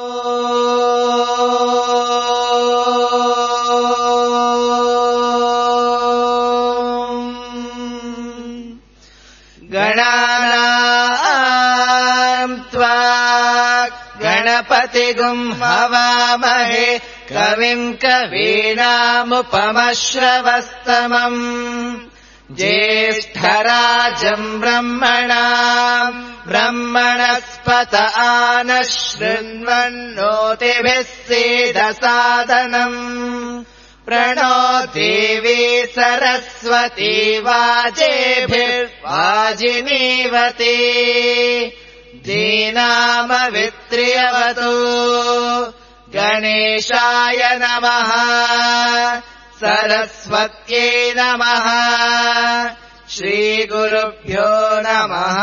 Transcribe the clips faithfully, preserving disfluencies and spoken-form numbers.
गणानाम् त्वा गणपतिगुम् हवामहे कविम् कवीनामुपमश्रवस्तमम् ज्येष्ठराजम् ब्रह्मणाम् ब्रह्मणस्पत आनः शृण्वन्नोतिभिः सीदसादनम् प्रणो देवी सरस्वती वाजेभिर्वाजिनीवती दीनामवित्र्यवतु गणेशाय नमः सरस्वत्यै नमः श्रीगुरुभ्यो नमः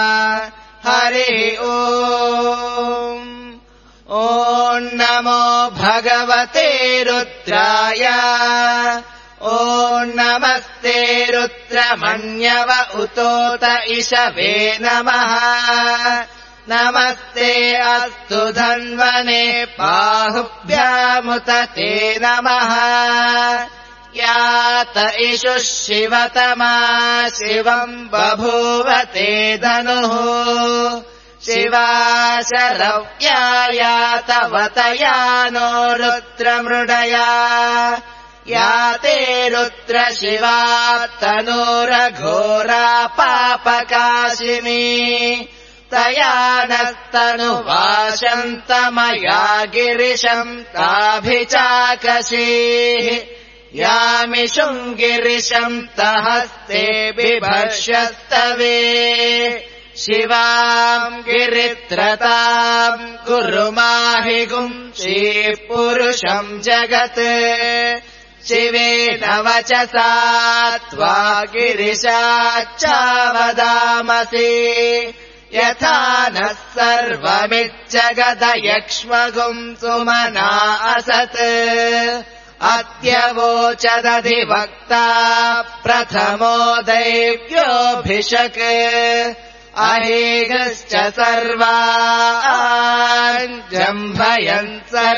हरिः ओम् ॐ नमो भगवते रुद्राय ॐ नमस्ते रुद्रमण्यव उतोत इषवे नमः नमस्ते अस्तु धन्वने बाहुभ्यामुत ते नमः यात इषुः शिवतमा शिवम् बभूव ते धनुः शिवा शरव्या यातवतया नो रुद्रमृडया याते रुद्र शिवा तनूरघोरा पापकाशिनी तया नस्तनुवाशन्तमया गिरिशम् ताभिचाकशीः यामिषुम् गिरिशम् तहस्ते बिभर्षस्तवे शिवाम् गिरित्रताम् कुरुमाहिगुम् श्रीपुरुषम् जगत् शिवेन वचसा त्वा गिरिशाच्चावदामसि यथा नः सर्वमिज्जगदयक्ष्मगुम् सुमना असत् अद्यवोचदधिवक्ता प्रथमो दैव्योऽभिषक् अहेगश्च सर्वान् जम्भयन्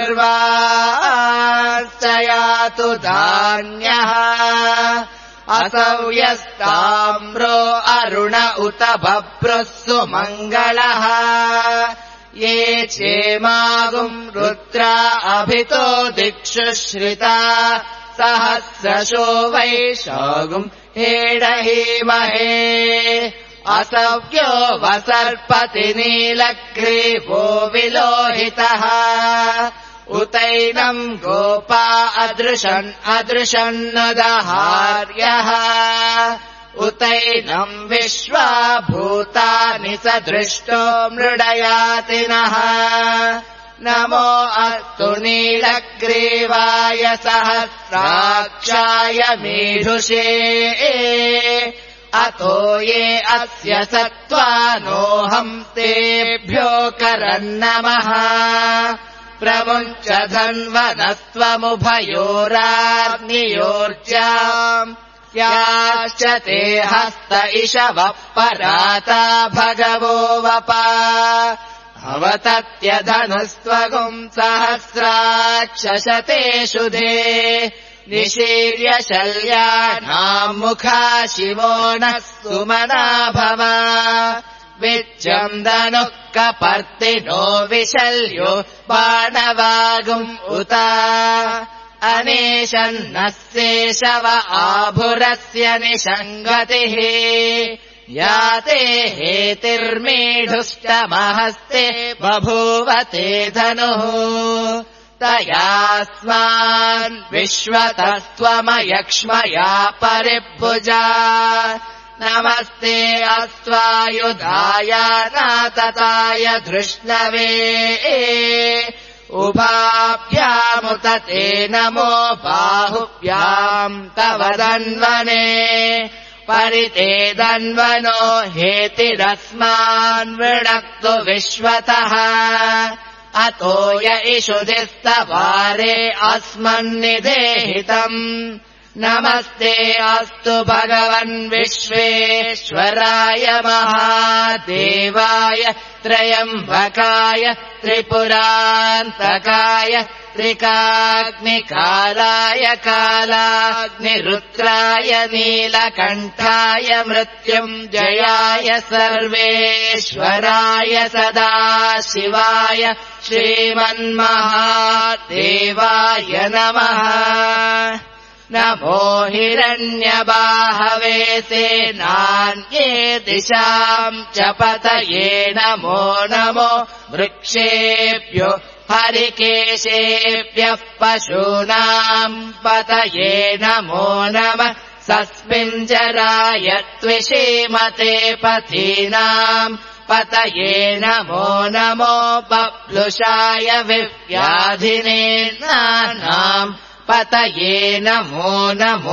सर्वाश्च यातु धान्यः असौ यस्ताम्रो अरुण उत बभ्रुः सुमङ्गलः ये चेमागुम् रुद्रा अभितो दिक्षु श्रिता सहस्रशो वैशागुम् हेडहीमहे असव्यो वसर्पति नीलग्रीवो विलोहितः उतैनम् गोपा अदृशन् अदृशन्नदहार्यः उतैनम् विश्वा भूतानि स दृष्टो मृडयातिनः नमो अस्तु नीलग्रीवाय सहस्राक्षाय मीढुषे अतो ये अस्य सत्त्वानोऽहम् तेभ्यो करन्नमः प्रमुञ्च धन्वनस्त्वमुभयोराग्नियोर्जाम् याश्च ते हस्त इषवः पराता भगवो वपा भवतत्यधनुस्त्वगुम् सहस्राक्षशतेषु धे निशीर्य शल्यानाम् मुखा शिवो नः सुमना भव विच्छन्दनुः कपर्तिनो विशल्यो बाणवागुम् उत अनेशन्नस्येषव आभुरस्य निषङ्गतिः याते हेतिर्मीढुष्टमहस्ते बभूवते धनुः तयास्मान् विश्वतस्त्वमयक्ष्मया परिभुजा नमस्ते अस्त्वायुधाय नातताय धृष्णवे उभाभ्यामुत ते नमो बाहुभ्याम् तव धन्वने परिते धन्वनो हेतिरस्मान् वृणक्तु विश्वतः अतो य इषुधिस्तवारे अस्मन्निदेहितम् नमस्ते अस्तु भगवन् विश्वेश्वराय महादेवाय त्रयम्बकाय त्रिपुरान्तकाय त्रिकाग्निकालाय कालाग्निरुद्राय नीलकण्ठाय मृत्युञ्जयाय सर्वेश्वराय सदाशिवाय श्रीमन्महादेवाय नमः। नमो हिरण्यबाहवे सेनान्ये दिशाम् च पतये नमो नमो वृक्षेभ्यो हरिकेशेभ्यः पशूनाम् पतये नमो नमः सस्मिञ्जराय त्विषीमते पथीनाम् पतये नमो नमो बप्लुषाय विव्याधिने नानाम् पतये नमो नमो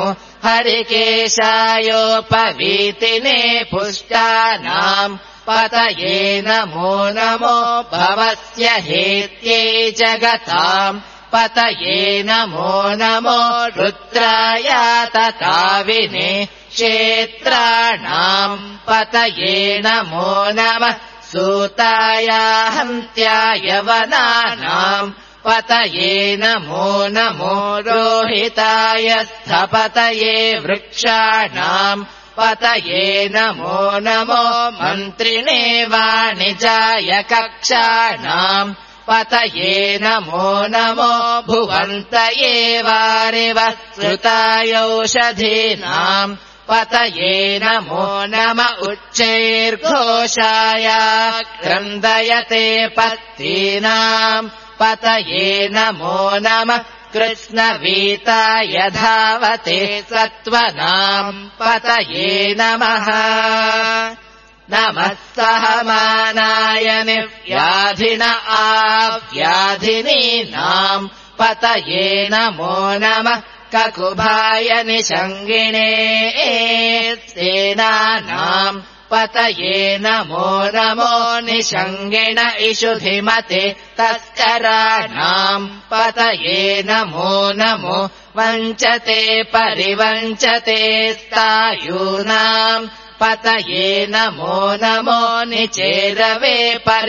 हरिकेशायोपवीतिने पुष्टानाम् पतये नमो नमो भवस्य हेत्यै जगताम् पतये नमो नमो रुद्राय तताविने क्षेत्राणाम् पतये नमो नमः सूताय हन्त्याय वनानाम् पतये नमो नमो रोहिताय स्थपतये वृक्षाणाम् पतये नमो नमो मन्त्रिणे वाणिजाय कक्षाणाम् पतये नमो नमो भुवन्तये वारिवत्सृतायौषधीनाम् पतये नमो नम उच्चैर्घोषाय क्रन्दयते पत्तीनाम् पतये नमो नमः कृष्णवीताय धावते सत्त्वनाम् पतये नमः। नमः सहमानाय निव्याधिन आव्याधिनीनाम् पतये नमो नमः ककुभाय निषङ्गिणे सेनानाम् पतये नमो नमो निषङ्गिण इषुधिमते तस्कराणाम् पतये नमो नमो वञ्चते परिवञ्चते स्तायूनाम् पतये नमो नमो निचेरवे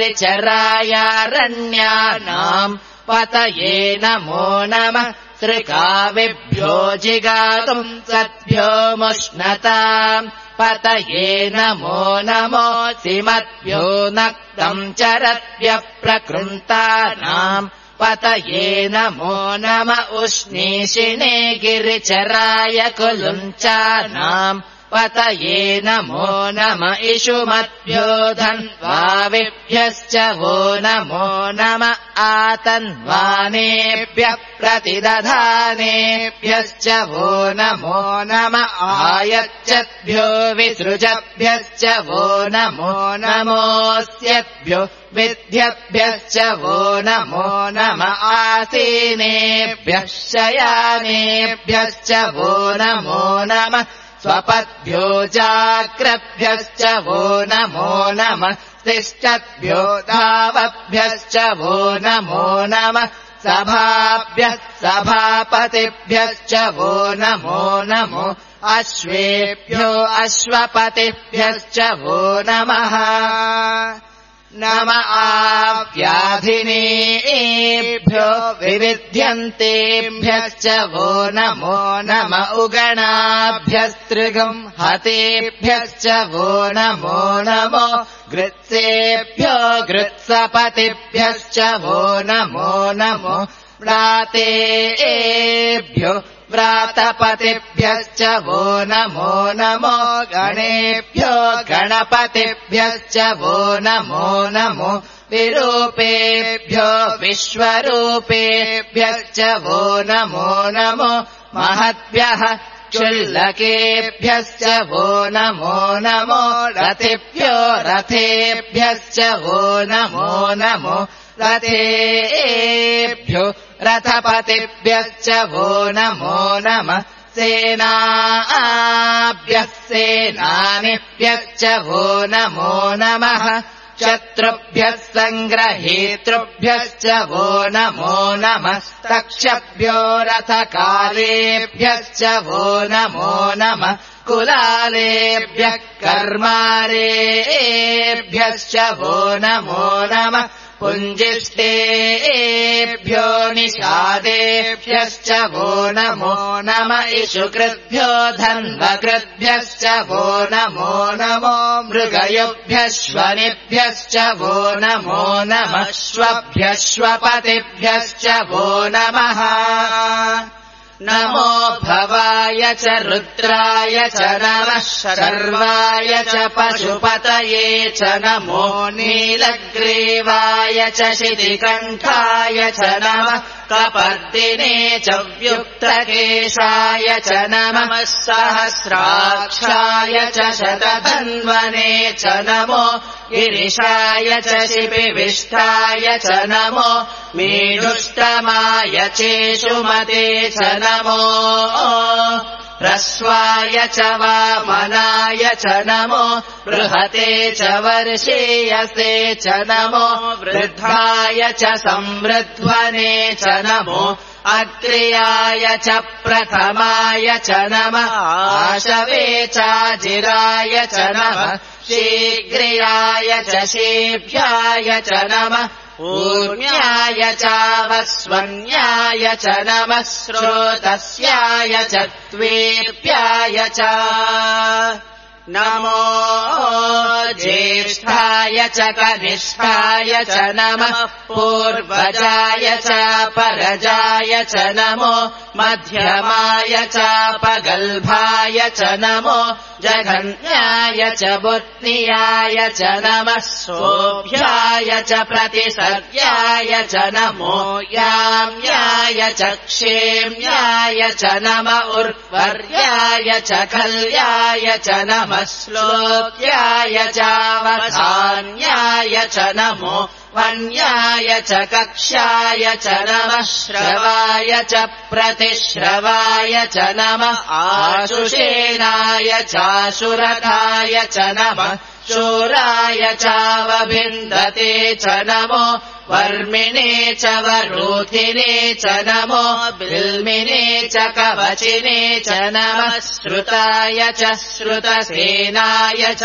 परिचरायारण्यानाम् पतये नमो नमः त्रिकाविभ्यो जिगातुम् सद्भ्यो मुष्णताम् पतये नमो नमो सिमद्भ्यो नक्तम् चरद्भ्यः प्रकृन्तानाम् पतये नमो नम उष्णीषिणे गिरिचराय कुलुञ्चानाम् पतये नमो नम इषुमद्भ्यो धन्वाविभ्यश्च वो नमो नम आतन्वानेभ्यः प्रतिदधानेभ्यश्च वो नमो नम आयच्छद्भ्यो विसृजभ्यश्च वो नमो नमोऽस्यद्भ्यो विद्यभ्यश्च वो नमो नम आसीनेभ्यः शयानेभ्यश्च वो नमो नमः स्वपद्भ्यो जाग्रभ्यश्च वो नमो नमः तिष्ठद्भ्यो धावभ्यश्च वो नमो नमः सभाभ्यः सभापतिभ्यश्च वो नमो नमो अश्वेभ्यो अश्वपतिभ्यश्च वो नमः। नम आव्याधिनेभ्यो विविध्यन्तेभ्यश्च वो नमो नम उगणाभ्यस्त्रिगम् हतेभ्यश्च वो नमो नमो गृत्सेभ्यो गृत्सपतिभ्यश्च वो नमो नमो व्रातेभ्यो व्रातपतिभ्यश्च वो नमो नमो गणेभ्यो गणपतिभ्यश्च वो नमो नमो विरूपेभ्यो विश्वरूपेभ्यश्च वो नमो नमो महद्भ्यः क्षुल्लकेभ्यश्च वो नमो नमो रथेभ्यो रथेभ्यश्च वो नमो नमो रथेभ्यो रथपतिभ्यश्च वो नमो नमः सेनाभ्यः सेनानिभ्यश्च वो नमो नमः शत्रुभ्यः सङ्ग्रहेतृभ्यश्च वो नमो नमस्तक्षभ्यो रथकालेभ्यश्च वो नमो नमः कुलालेभ्यः कर्मारेभ्यश्च वो नमो नमः पुञ्जिष्टेभ्यो निषादेभ्यश्च वो नमो नम इषुकृद्भ्यो धन्वकृद्भ्यश्च वो नमो नमो मृगयुभ्यश्वनिभ्यश्च वो नमो नमः श्वभ्यश्वपतिभ्यश्च वो नमः नमो भवाय च रुद्राय च नमः शर्वाय च पशुपतये च नमो नीलग्रीवाय च शितिकण्ठाय च नमः कपर्दिने च व्युक्तकेशाय च नमः सहस्राक्षाय च शतधन्वने च नमो गिरिशाय च शिपिविष्ठाय च नमो मेढुष्टमाय चेषुमते च नमो ह्रस्वाय च वामनाय च नमो बृहते च वर्षीयसे च नमो वृद्धाय च संवृध्वने च नमो अग्र्याय च प्रथमाय च नमः आशवे चाजिराय च नमः शीघ्र्याय च शीभ्याय च नमः ऊर्म्याय चावस्वन्याय च नमः स्रोतस्याय च त्वेप्याय च नमो ज्येष्ठाय च कनिष्ठाय च नमः पूर्वजाय च परजाय च नमो मध्यमाय च पगल्भाय च नमो जघन्याय च बुद्ध्याय च नमः सोऽभ्याय च प्रतिसर्याय च नमो याम्याय च क्षेम्याय च नम उर्वर्याय च कल्याय च नमः श्लोक्याय चावसान्याय च नमो वन्याय च कक्ष्याय च नमः श्रवाय च प्रतिश्रवाय च नमः आशुषेणाय चाशुरथाय च नमः शूराय चावभिन्दते च नमो वर्मिणे च वरूथिने च नमो बिल्मिने च कवचिने च नमः श्रुताय च श्रुतसेनाय च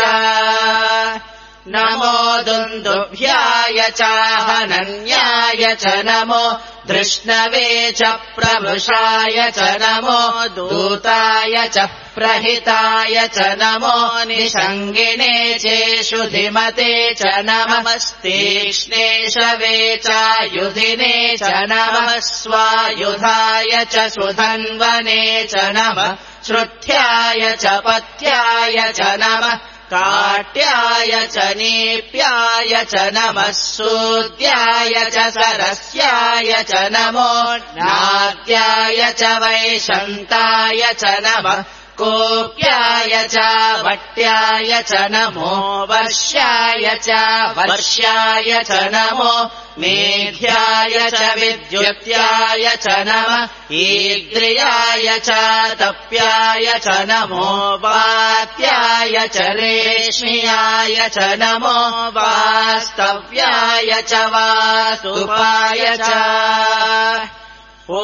नमो दुन्दुभ्याय चाहनन्याय च नमो धृष्णवे च प्रभुषाय च नमो दूताय च प्रहिताय च नमो निषङ्गिणे चेषुधिमते च नमस्तीक्ष्णे शवे चायुधिने च नमः स्वायुधाय च सुधन्वने च नमः श्रुत्याय च पथ्याय च नमः काट्याय च नीप्याय च नमः सूद्याय च सरस्याय च नमो नाद्याय च वैशन्ताय च नमः कोप्याय च वट्याय च नमो वर्ष्याय च वर्ष्याय च नमो मेध्याय च विद्युत्याय च नमः ईद्रियाय च तप्याय च नमो वात्याय च रेश्म्याय च नमो वास्तव्याय च वास्तुपाय च ॐ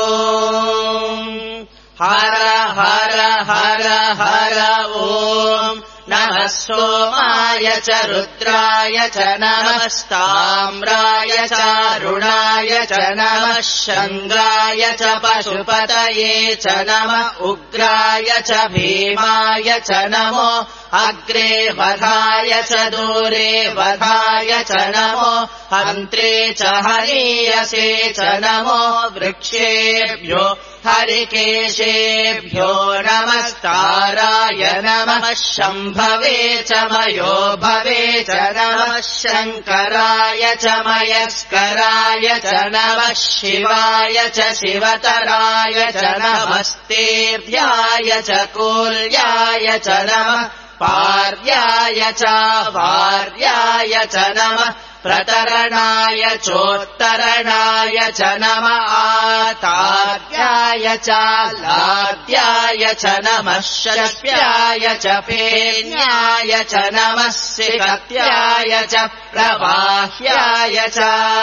हर हर हर हर ॐ नमः सोमाय च रुद्राय च नमः ताम्राय चारुणाय च नमः शङ्गाय च पशुपतये च नमः उग्राय च भीमाय च नमो अग्रे वधाय च दूरे वधाय च नमो हन्त्रे च हरीयसे च नमो वृक्षेभ्यो हरिकेशेभ्यो नमस्ताराय नमः शम्भवे च मयो भवे च नमः शङ्कराय च मयस्कराय च नमः शिवाय च शिवतराय च नमस्तेभ्याय च कूल्याय च नमः पार्याय च वार्याय च नमः प्रतरणाय चोत्तरणाय च नम आतार्याय च लाद्याय च नमः शस्याय च फेन्याय च नमः सिकत्याय च प्रवाह्याय च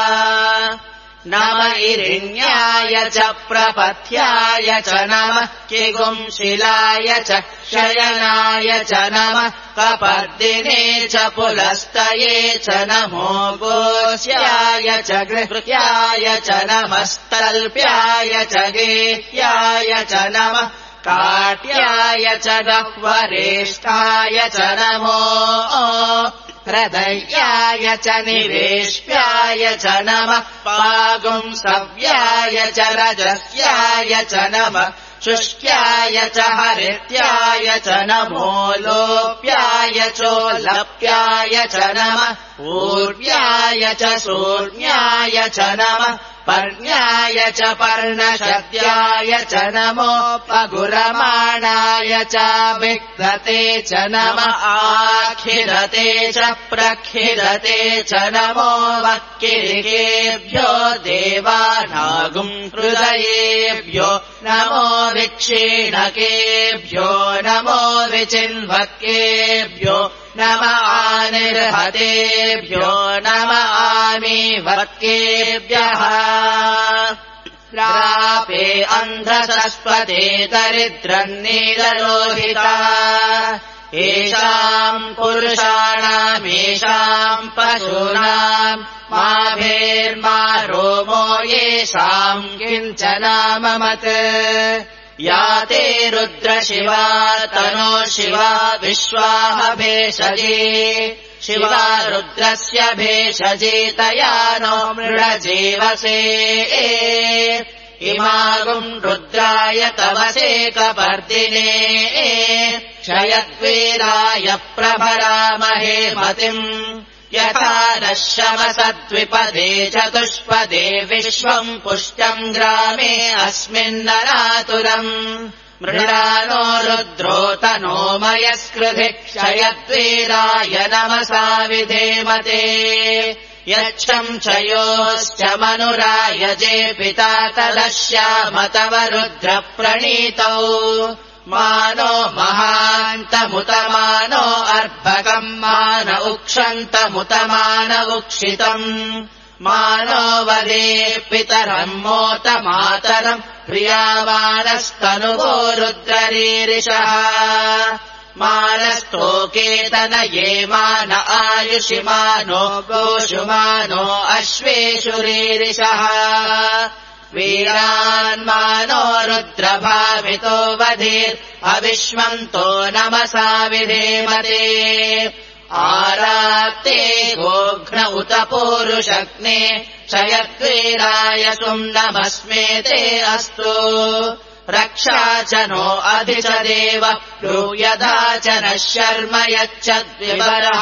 नम इरिण्याय च प्रपथ्याय च नमः किगुंशिलाय च शयनाय च नमः कपर्दिने च पुलस्तये च नमो गोस्याय च गृह्याय च नमस्तल्प्याय च गेह्याय च नमः काट्याय च गह्वरेष्ठाय च नमो हृदयाय च निवेश्याय च नमः पागुंसव्याय च रजस्याय च नमः शुष्क्याय च हरित्याय च नमो लोप्याय चोल्लप्याय च नमः ऊर्व्याय च शून्याय च नमः पर्ण्याय च पर्णशद्याय च नमो पगुरमाणाय च विक्तते च नमः आखिरते च प्रखिरते च नमो वक्किरिकेभ्यो देवानागुं हृदयेभ्यो नमो विक्षीणकेभ्यो नमो विचिन्वक्केभ्यो नम आनिर्हतेभ्यो नम आमीवक्केभ्यः प्रापे अन्धसस्पते दरिद्रन्नीललोहिता येषाम् पुरुषाणामेषाम् पशूनाम् माभेर्मा रोमो येषाम् किञ्चनाममत् या ते रुद्रशिवा तनो शिवा विश्वाः भेषजे शिवा रुद्रस्य भेषजे तया नो मृळजीवसे इमागुम् रुद्राय तवसे कपर्दिने क्षयद्वीराय प्रभरामहे मतिम् यथा नश्यमसद्विपदे चतुष्पदे विश्वम् पुष्टम् ग्रामे अस्मिन्नरातुरम् मृडानो रुद्रो तनो मयस्कृधि क्षयद्वीराय नमसा विधेमते यच्छम् च योश्च मनुरायजे पिता तदश्याम तव रुद्रप्रणीतौ मानो महान्तमुतमानो अर्भकम् मान उक्षन्तमुतमान उक्षितम् मानो वदे पितरम् मोत मातरम् प्रियामानस्तनुवो रुद्ररीरिषः मानस्तोकेतन ये मान आयुषि मानो गोषु मानो अश्वेषु रीरिषः वीरान्मानो रुद्रभावितो वधीर् अविश्वन्तो नमसा विधेमते आरात्ते गोघ्न उत पूरुषग्ने क्षयद्वीराय सुम्नमस्मेते अस्तु रक्षा च नो अधि च देव ब्रूयदा च नः शर्म यच्छद्विवरः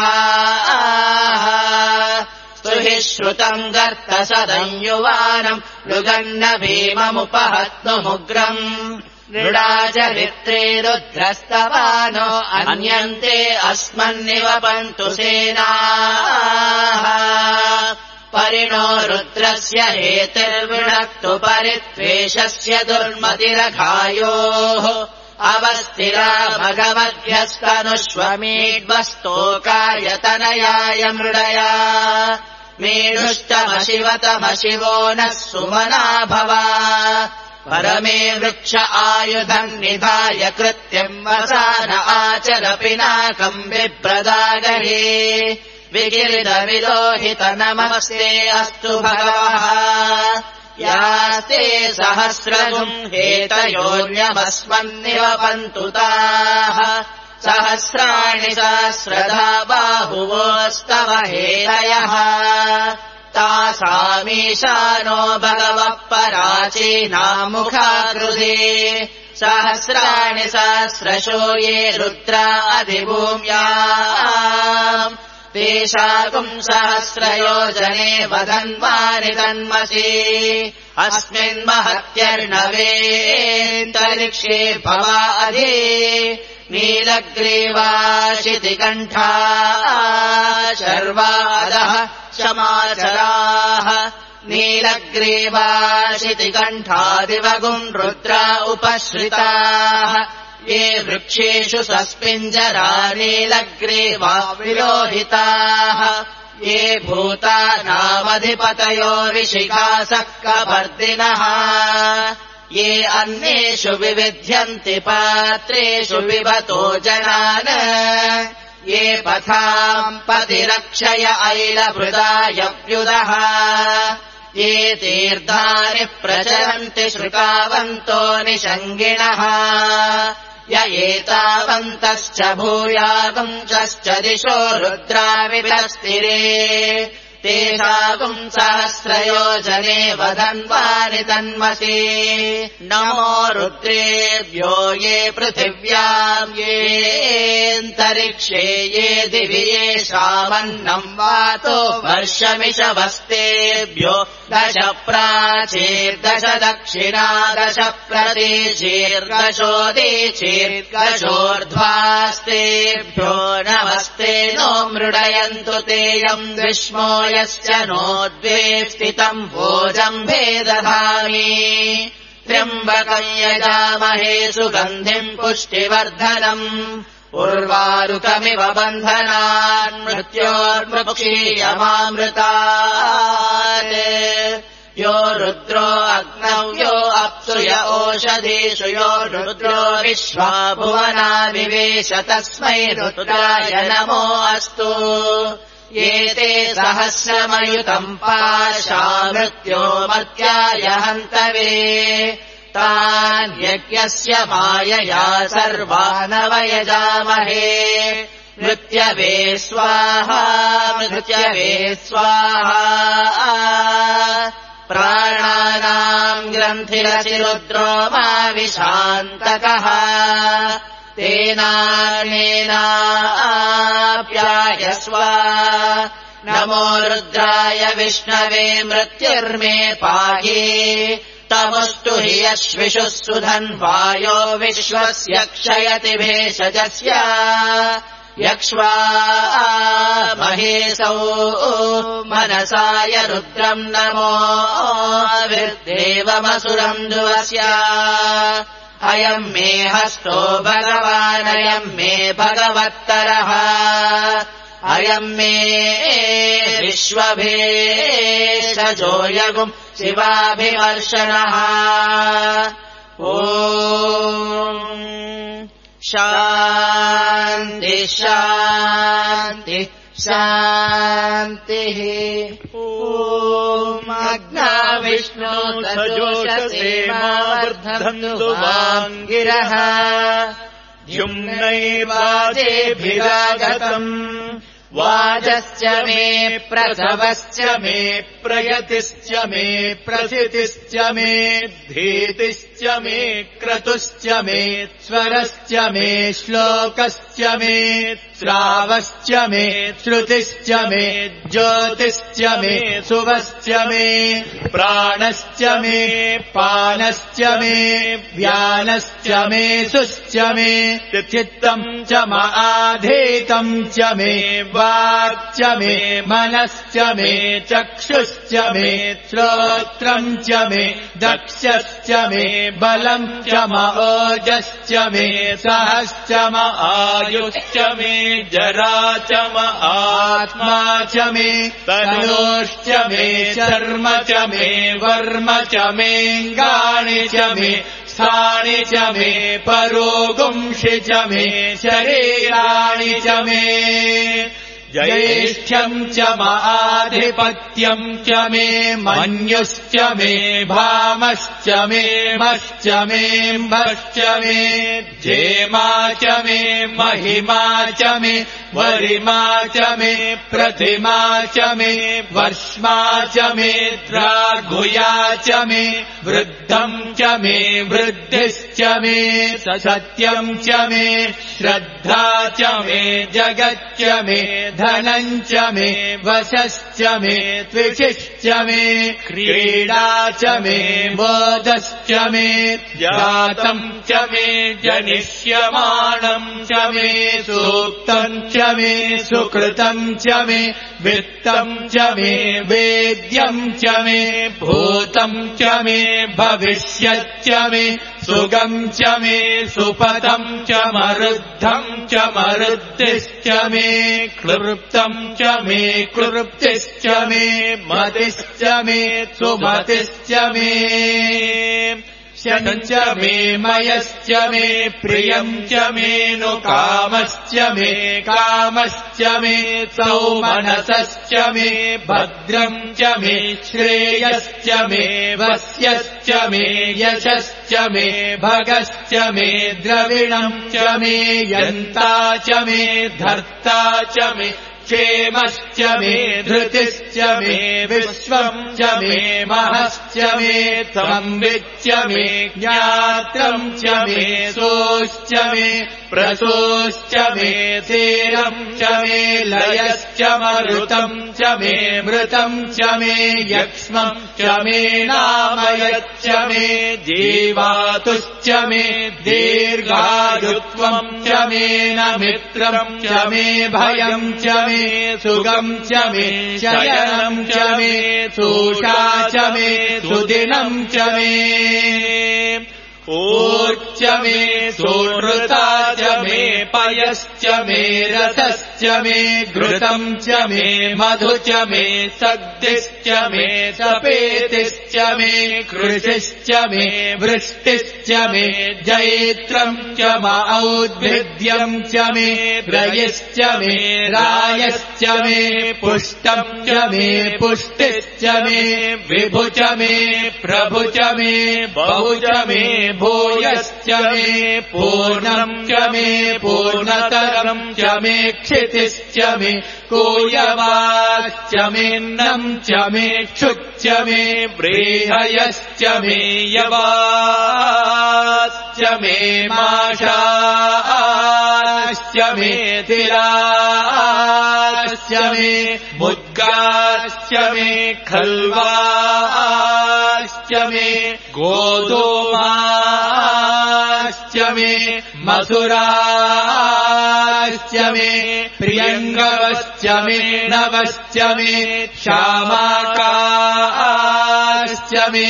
स्तुहि श्रुतम् गर्तसदंयुवानम् लुगन्न भीममुपहत्नुमुग्रम् नृडाचरित्रे रुद्रस्तवानो अन्यन्ते अस्मन्निवपन्तु सेनाः परिणो रुद्रस्य हेतिर्विणक्तु परित्वेषस्य दुर्मतिरघायोः अवस्थिरा भगवद्भ्यस्तनुष्वमीड्वस्तोकायतनयाय मृडया मेणुष्टमशिवतमशिवो नः सुमना भवा परमे वृक्ष आयुधम् निधाय कृत्यम् वसान आचर पिनाकम् विप्रदागहे विकिरितविलोहित नमस्ते अस्तु भगवः यास्ते सहस्रगुम् हेतयोऽन्यमस्मन्निवपन्तु ताः सहस्राणि सहस्रधा बाहुवोस्तव हेतयः तासामीशानो भगवः पराचीनामुखाकृते सहस्राणि सहस्रशो ये रुद्रा अधिभूम्याम् तेषाकुम् सहस्रयोजने वदन्वानि तन्मसि अस्मिन्महत्यर्णवेऽन्तरिक्षे भवा अधि नीलग्रीवा शितिकण्ठा शर्वादः क्षमाचराः नीलग्रीवाशितिकण्ठादिवगुम् रुद्रा उपश्रिताः ये वृक्षेषु सस्मिञ्जरा नीलग्रीवा विलोहिताः ये भूतानामधिपतयो ऋषिकासः कपर्दिनः ये अन्येषु विविध्यन्ति पात्रेषु पिबतो जनान् ये पथाम् पतिरक्षय ऐलभृदायव्युदः ये तीर्थानि प्रचरन्ति श्रुकावन्तो निषङ्गिणः य एतावन्तश्च भूयागुंश्च दिशो रुद्राविपस्तिरे तेषागुम् सहस्रयोजने वदन्वानि तन्मसि नमो रुद्रेभ्यो ये पृथिव्याम् येऽन्तरिक्षे ये दिवि येषामन्नम् वातो वर्षमिषवस्तेभ्यो दश प्राचीर्दश दक्षिणा दश प्रतीचीर्दशोदीचीर्दशोर्ध्वास्तेभ्यो नमस्ते नो मृडयन्तु तेयम् विष्मो यस्य नो द्वे स्थितम् भोजम्भे दधामि त्र्यम्बकम् यजामहे सुगन्धिम् पुष्टिवर्धनम् उर्वारुकमिव बन्धनान् मृत्योर्मृक्षीयमामृतात् यो रुद्रो अग्नौ यो अप्सु य ओषधीषु यो रुद्रो विश्वा भुवना विवेश तस्मै रुद्राय नमो अस्तु ये ते सहस्रमयुतम् पाशा मृत्यो मर्त्याय हन्तवे तान् यज्ञस्य मायया सर्वानवयजामहे मृत्यवे स्वाहा मृत्यवे स्वाहा प्राणानाम् ग्रन्थिरसिरुद्रो मा विशान्तकः तेनानेनाप्यायस्व नमो रुद्राय विष्णवे मृत्युर्मे पाहि तमस्तु हि यश्विषुः सुधन्वायो विश्वस्य क्षयति भेषजस्य यक्ष्वा महेशौ मनसाय रुद्रम् नमो विर्देवमसुरम् दुवस्य अयम् मे हस्तो भगवानयम् मे भगवत्तरः अयम् मे विश्वभेषजो यगुम् शिवाभिवर्षणः ॐ शान्ति शान्ति शान्तिः ॐ अग्ना विष्णु सजोषसे वर्धन्तु वाङ्गिरः द्युम्नैर्वाजेभिरागतम् वाजश्च मे प्रसवश्च मे प्रयतिश्च मे प्रथितिश्च मे धीतिश्च मे क्रतुश्च मे स्वरश्च मे श्लोकश्च मे श्रावश्च मे श्रुतिश्च मे ज्योतिश्च मे सुवश्च मे प्राणश्च मे पानश्च मे व्यानश्च मे सुश्च मे चित्तम् च माधेतम् च मे वाक् मे मनश्च मे चक्षुश्च मे श्रोत्रम् च मे दक्षश्च मे बलम् च ओजश्च मे सहश्च आयुश्च मे जरा च आत्मा च मे तनोश्च मे शर्म च मे वर्म च मेऽङ्गानि च मे स्थानि च मे परोगुंषि च मे शरीराणि च मे ज्येष्ठ्यम् च माधिपत्यम् च मे मन्युश्च मे भामश्च मे मश्च मे म्भश्च मे जेमा च मे महिमा च मे वरिमा च मे प्रतिमा च मे वर्ष्मा च मे द्रागुया च मे वृद्धम् च मे वृद्धिश्च मे सत्यम् च मे श्रद्धा च मे जगच्च मे धनम् च मे वशश्च मे त्विषिश्च मे क्रीडा च मे बोधश्च मे जातम् च मे जनिष्यमाणम् च मे सूक्तम् च मे सुकृतम् च मे वित्तम् च मे वेद्यम् च मे भूतम् च मे भविष्यच्च मे सुगम् च मे सुपदम् च मरुद्धम् च मरुद्धिश्च मे क्लृप्तम् च मे क्लृप्तिश्च मे मतिश्च मे सुमतिश्च मे शञ्च मे मयश्च मे प्रियम् च मे नु कामश्च मे कामश्च मे सौमनसश्च मे भद्रम् च मे श्रेयश्च मे वस्यश्च मे यशश्च मे भगश्च मे द्रविणम् च मे यन्ता च मे धर्ता च मे क्षेमश्च मे धृतिश्च मे विश्वम् च मे महश्च मे संविच्च मे ज्ञात्रम् च मे सोश्च मे प्रसोश्च मे सेरम् च मे लयश्च मरुतम् च मे मृतम् च मे यक्ष्मम् च मे नामयच्च मे जीवातुश्च मे दीर्घायुत्वम् च मे न मित्रम् च मे भयम् च मे सुगम् च मे शयनम् च मे सूषा च मे सुदिनम् च मे ऊर्च मे सोनृता च मे पयश्च मे रसश्च मे घृतम् च मे मधु च मे सग्धिश्च मे सपेतिश्च मे कृषिश्च मे वृष्टिश्च मे जैत्रम् च औद्भिद्यम् च मे रयिश्च मे रायश्च मे पुष्टम् च मे पुष्टिश्च मे विभु च मे प्रभु च मे बहु च मे भूयश्च मे पूर्णम् च मे पूर्णतरम् च मे क्षितिश्च मे कूयवाश्च मेऽन्नम् च मे क्षुच्च मे व्रीहयश्च मे यवाश्च मे माषाश्च मे तिलाश्च मे मुद्गाश्च मे खल्वाश्च मे गोधूमाश्च मे मसुराश्च मे प्रियङ्गवश्च मे नवश्च मे श्यामाकाश्च मे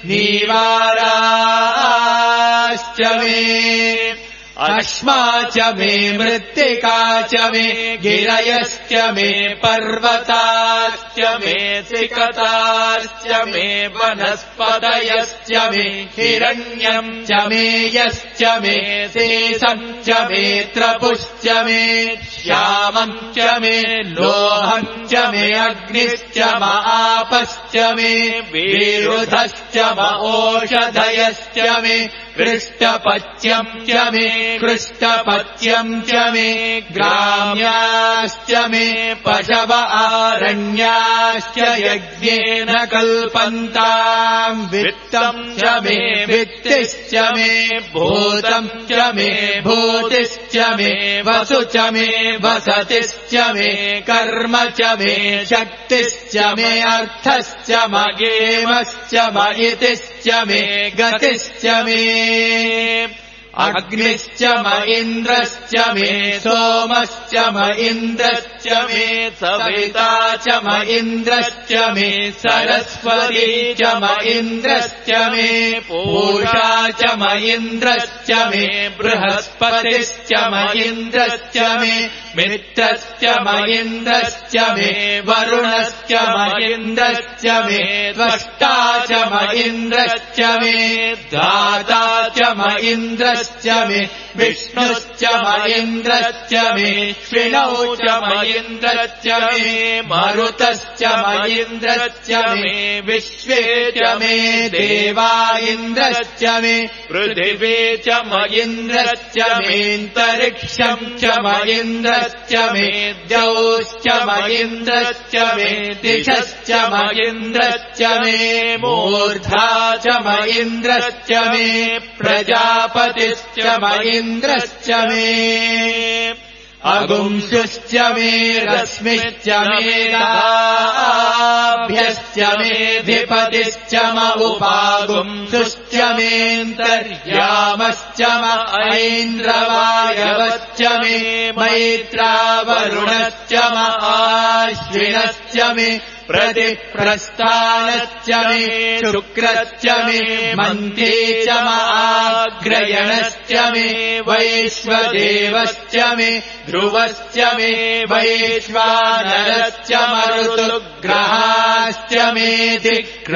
नीवाराश्च मे अश्मा च मे मृत्तिका च मे गिरयश्च मे पर्वताश्च मे सिकताश्च मे वनस्पतयश्च मे हिरण्यम् च मे यश्च मे शेषम् च मे त्रपुश्च मे श्यामम् च मे लोहम् च मे अग्निश्च म आपश्च मे विरुधश्च म ओषधयश्च मे कृष्टपत्यम् च मे कृष्टपत्यम् च मे ग्राम्याश्च मे पशव आरण्याश्च यज्ञेन कल्पन्ताम् वित्तम् च मे वित्तिश्च मे भूतम् च मे भूतिश्च मे वसु च मे वसतिश्च मे कर्म च मे शक्तिश्च मे अर्थश्च मगेमश्च मयितिश्च मे गतिश्च मे अग्निश्च म इन्द्रश्च मे सोमश्च म इन्द्रश्च मे सविता च म इन्द्रश्च मे सरस्वती च म इन्द्रश्च मे पूषा च म इन्द्रश्च मे बृहस्पतिश्च म इन्द्रश्च मे मित्रश्च म इन्द्रश्च मे वरुणश्च म इन्द्रश्च मे त्वष्टा च म इन्द्रश्च मे दाता च म इन्द्रश्च मे विष्णुश्च म इन्द्रश्च मे श्विनौ च म इन्द्रश्च मे मरुतश्च म इन्द्रश्च मे विश्वे च मे देवा इन्द्रश्च मे पृथिवी च म इन्द्रश्च मेऽन्तरिक्षम् च म इन्द्रश्च मे द्यौश्च म इन्द्रश्च मे दिशश्च म इन्द्रश्च मे मूर्धा च म इन्द्रश्च मे प्रजापतिश्च म इन्द्रश्च मे अगुंसुश्च मे रश्मिश्च मे दाभ्यश्च मेऽधिपतिश्च म उपागुंसुश्च मेऽन्तर्यामश्च म ऐन्द्रवायवश्च मे मैत्रावरुणश्च म आश्विनश्च मे प्रतिप्रस्थानश्च मे शुक्रश्च मे मन्थे च म आग्रयणश्च मे वैश्वदेवश्च मे ध्रुवश्च मे वैश्वानरश्च मरुतुग्रहाश्च मेति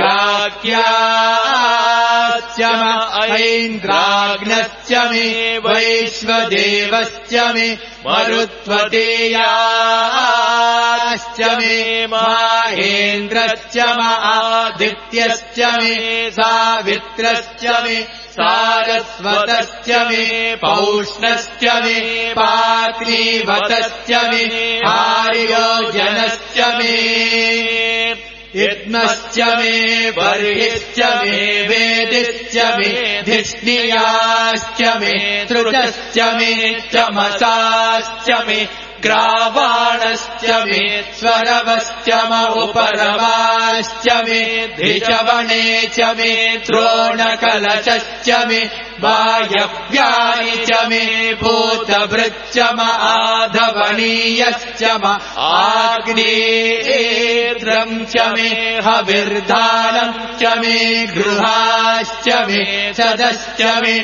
ग्राह्याश्च म ऐन्द्राग्नश्च मे वैश्वदेवश्च मे मरुत्वतेयाश्च मे माहेन्द्रश्च म आदित्यश्च मे सावित्रश्च मे सारस्वतश्च मे पौष्णश्च मे पात्रीवतश्च मे आर्योजनश्च मे यज्ञश्च मे बर्हिश्च मे वेदिश्च मे धिष्णियाश्च मे त्रुजश्च मे चमसाश्च मे ग्रावाणश्च मे स्वरवश्च म उपरवाश्च मे धिषवणे च मे द्रोणकलशश्च मे वायव्यानि च मे भूतभृच्च म आधवनीयश्च म आग्नेयेन्द्रम् च मे हविर्धानम् च मे गृहाश्च मे सदश्च मे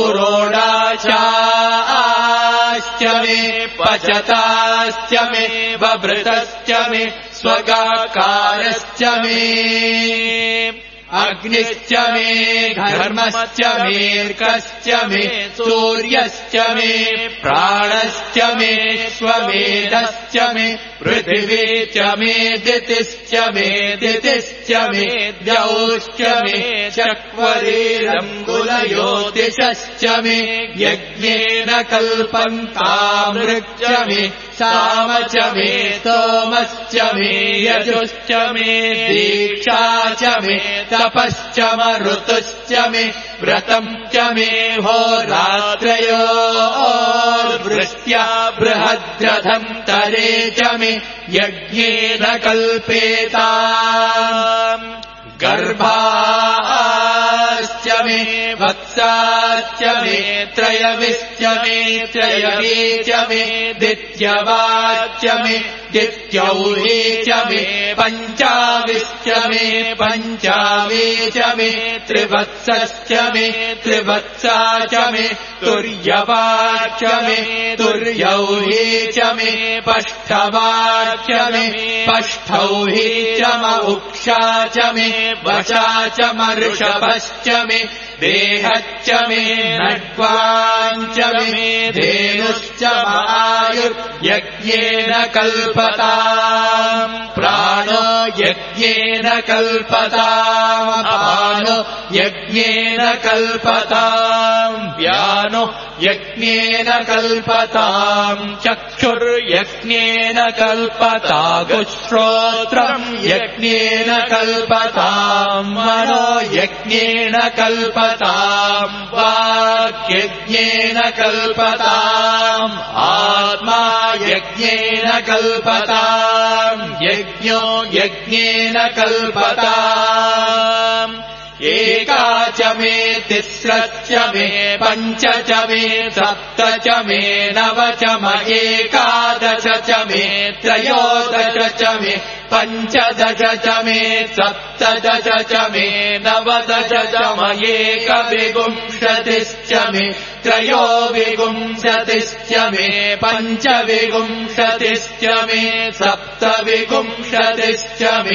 पुरोडाशाश्च मे पचताश्च मे बभृतश्च मे स्वगाकारश्च मे अग्निश्च मे घर्मश्च मेऽर्कश्च मे सूर्यश्च मे प्राणश्च मे स्वमेधश्च मे पृथिवी च मे दितिश्च मे दितिश्च मे द्यौश्च मे चक्वरीरङ्गुलयोतिषश्च मे यज्ञेन कल्पन्तामृच्च मे साम च मे सोमश्च मे यजुश्च मे दीक्षा च मे तपश्च मरुतुश्च मे व्रतम् च मे होरात्रयोर्वृष्ट्या बृहद्रथम् तरे च मे यज्ञेन कल्पेताम् गर्भाश्च मे वत्साश्च मे त्रयविश्च मे त्रयवी च मे दित्यवाच्च मे दित्यौही च मे पञ्चाविश्च मे पञ्चावी च मे त्रिवत्सश्च मे त्रिवत्सा च मे तुर्यवाच्च मे तुर्यौही च मे पष्ठवाच्च मे पष्ठौही च म उक्षा च मे वशा च मऋषभश्च मे देहश्च मे नड्वाञ्च मे धेनुश्च आयुर्यज्ञेन कल्पताम् प्राणो यज्ञेन कल्पताम् अपानो यज्ञेन कल्पताम् व्यानो यज्ञेन कल्पताम् चक्षुर्यज्ञेन कल्पतागुश्रोत्रम् यज्ञेन कल्पताम् मनो यज्ञेन कल्पताम् वाक्यज्ञेन कल्पताम् आत्मा यज्ञेन कल्पताम् यज्ञो यज्ञेन कल्पताम् एका च मे तिस्रश्च मे पञ्च च मे सप्त च मे नव च म एकादश च मे त्रयोदश च मे पञ्चदश च मे सप्तदश च मे नवदश च म एकविंशतिश्च मे त्रयोविंशतिश्च मे पञ्चविंशतिश्च मे सप्तविंशतिश्च मे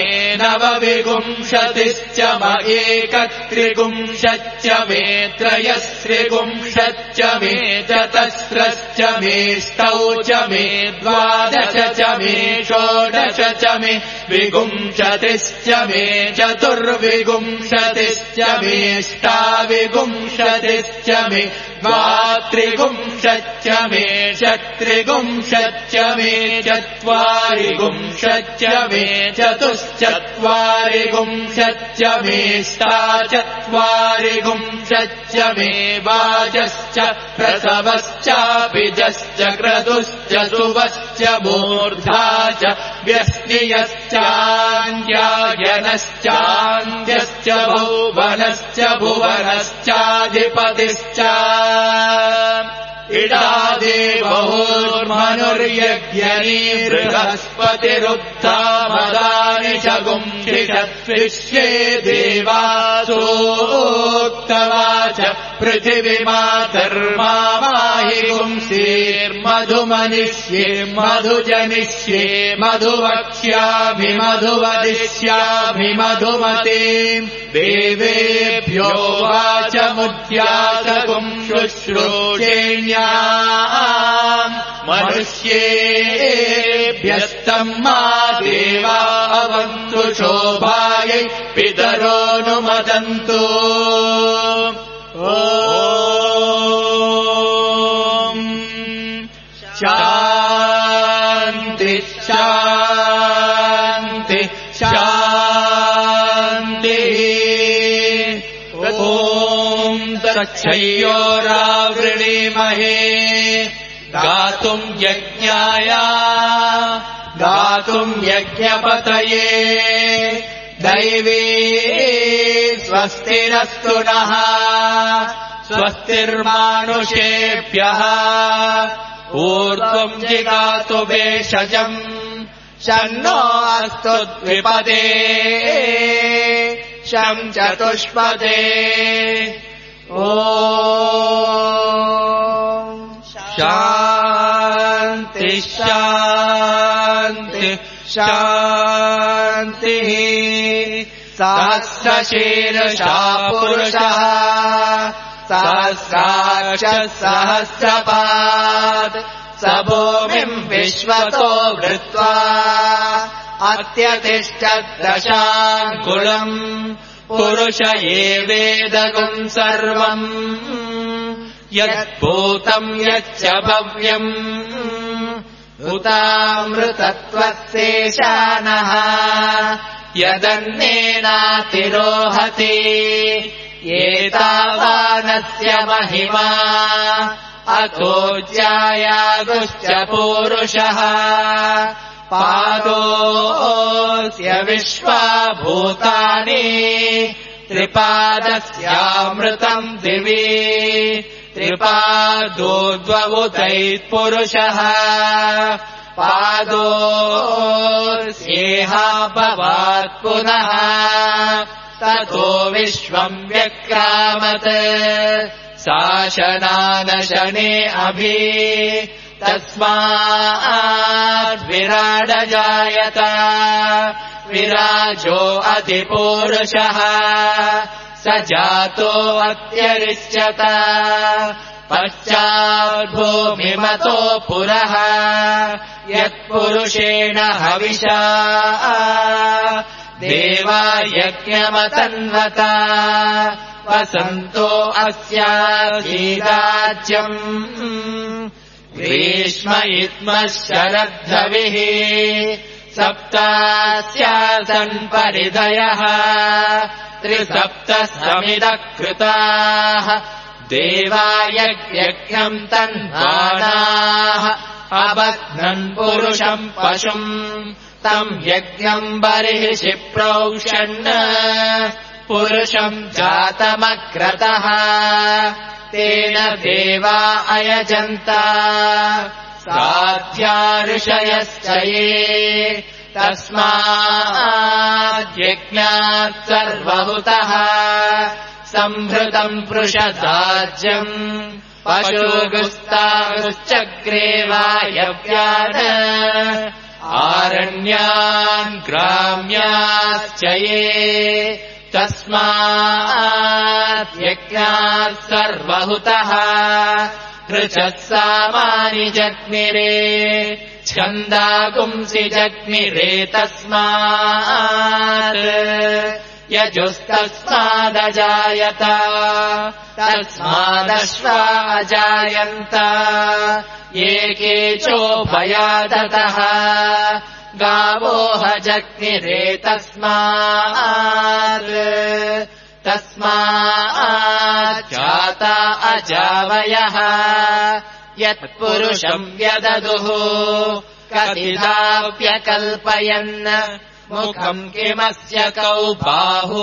नवविंशतिश्च म एकत्रिंशच्च मे त्रयस्त्रिंशच्च मे चतस्रश्च मेष्टौ च मे द्वादश च मे षोडश च मे विंशतिश्च मे चतुर्विंशतिश्च मेष्टाविंशतिश्च मे द्वात्रिंशच्च मे षट्त्रिंशच्च मे चत्वारिंशच्च मे चतुश्चत्वारिंशच्च मेष्टाचत्वारिंशच्च चत्वारि गुंशश्च मे वाजश्च प्रसवश्चाभिजश्च क्रतुश्च सुवश्च मूर्धा च व्यष्टियश्चान्यायनश्चान्त्यश्च भुवनश्च भुवनश्चाधिपतिश्च इडादेवोर्मनुर्यज्ञनी बृहस्पतिरुद्धामदानि च गुंशिषत्विश्ये देवासोक्तवाच पृथिवीमातर्मा माहि गुंसीर्मधुमनिष्ये मधुजनिष्ये मधुवक्ष्यामि मधुवदिष्यामि मधुमते देवेभ्यो वाचमुद्यातगुं शुश्रूषेण्या मनुष्येभ्यस्तम् मा देवा अवन्तु शोभायै पितरोऽनुमदन्तु ॐ शान्ति शान्ति शान्तिः ॐ तच्छयोरावृणीमहे गातुम् यज्ञाय गातुम् यज्ञपतये दैवी स्वस्तिरस्तु नः स्वस्तिर्मानुषेभ्यः ऊर्ध्वम् जिगातु भेषजम् शन्नो अस्तु द्विपदे शं चतुष्पदे ॐ शान्ति शान्ति शान्तिः सहस्रशीर्षा पुरुषः सहस्राक्षः सहस्रपात् स भूमिम् विश्वतो वृत्वा अत्यतिष्ठद्दशाङ्कुलम् पुरुष एवेदगुम् सर्वम् यद्भूतम् यच्च भव्यम् उतामृतत्वस्येषानः यदन्नेनातिरोहति एतावानस्य महिमा अतो ज्यायागुश्च पूरुषः पादोऽस्य विश्वा भूतानि त्रिपादस्यामृतम् दिवि त्रिपादोद्ववुतैः पादोऽस्येहाभवात् पुनः ततो विश्वम् व्यक्रामत् शासनानशने अभि तस्माद्विराडजायत विराजो अधिपूरुषः स जातो अत्यरिष्यत पश्चाद्भूमिमतो पुरः यत्पुरुषेण हविषा देवा यज्ञमतन्वत वसन्तो अस्यासीदाज्यम् ग्रीष्म इत्मः शरद्धविः सप्तास्यासन् परिधयः त्रिसप्तः समिदः कृताः देवा यज्ञम् तन्वानाः अबध्नन् पुरुषम् पशुम् तम् यज्ञम् बर्हिषि प्रोक्षन् पुरुषम् जातमग्रतः तेन देवा अयजन्त साध्या ऋषयश्च ये तस्माद्यज्ञात् सर्वहुतः सम्भृतम् पृषदाज्यम् पशुगुस्तागुश्चक्रे वायव्यान् आरण्यान् ग्राम्याश्च ये तस्माद्यज्ञात् सर्वहुतः ऋचः सामानि जग्निरे छन्दागुंसि जग्निरे तस्मात् यजुस्तस्मादजायत तस्मादश्वा अजायन्त ये केचोभयादतः गावोह जग्निरे तस्मात् तस्माच्चाता अजावयः यत्पुरुषम् व्यददुः कतिधाप्यकल्पयन् मुखम् किमस्य कौ बाहु